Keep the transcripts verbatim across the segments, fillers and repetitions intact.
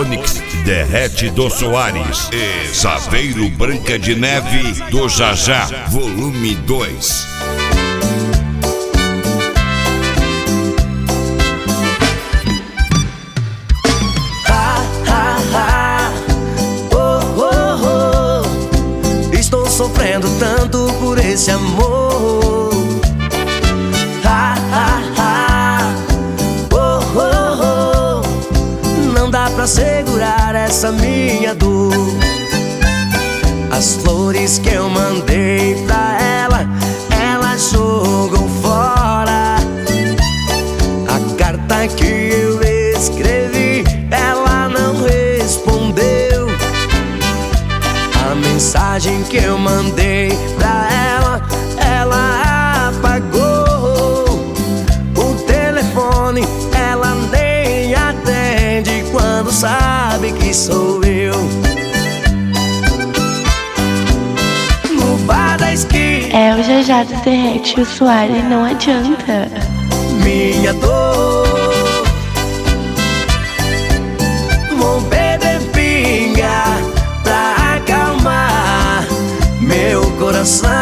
Onix Derrete do Soares e Saveiro Branca de Neve do Jajá, volume dois. Sofrendo tanto por esse amor. Ah, ah, ah. Oh, oh, oh. Não dá pra segurar essa minha dor. As flores que eu mandei pra ela, ela jogou fora. A carta que eu escrevi, ela não respondeu. A mensagem que eu mandei pra ela, ela apagou. O telefone ela nem atende quando sabe que sou eu. No bar da esquina É o Jajá do Derrete, o Soares, não adianta. minha dor. Vou beber pinga pra acalmar meu coração.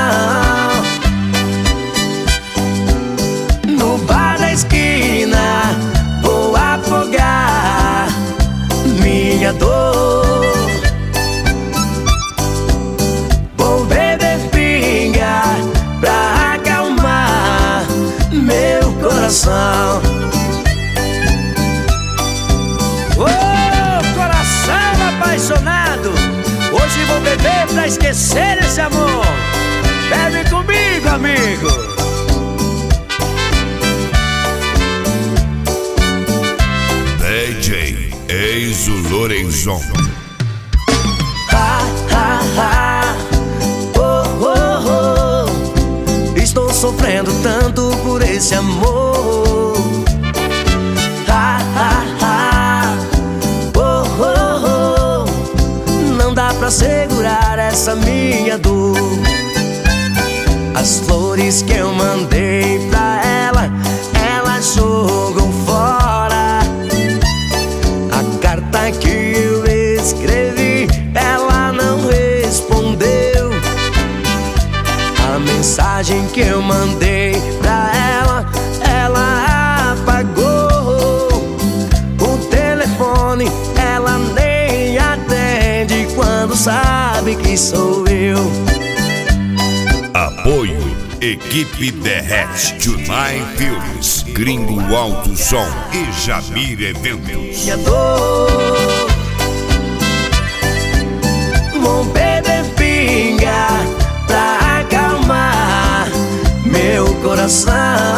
No bar da esquina vou afogar minha dor. Vou beber pinga pra acalmar meu coração. Ô, coração apaixonado, hoje vou beber pra esquecer esse amor. Bebe comigo, amigo. D J Enzo Lorenzon. Ah, ah, ah. Oh, oh, oh. Estou sofrendo tanto por esse amor. Ah, ah, ah. Oh, oh, oh. Não dá pra segurar essa minha dor. As flores que eu mandei pra ela, ela jogou fora. A carta que eu escrevi, ela não respondeu. A mensagem que eu mandei pra ela, ela apagou. O telefone ela nem atende quando sabe que sou eu. Apoio Equipe Derrete, Tunai Filmes, Gringo Alto Som e Jamir Eventos. Minha dor. Vou beber pinga pra acalmar meu coração.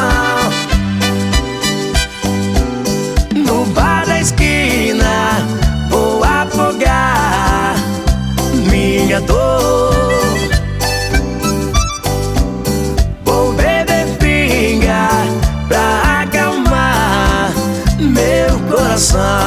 No bar da esquina vou afogar minha dor. Vou beber pinga pra acalmar meu coração.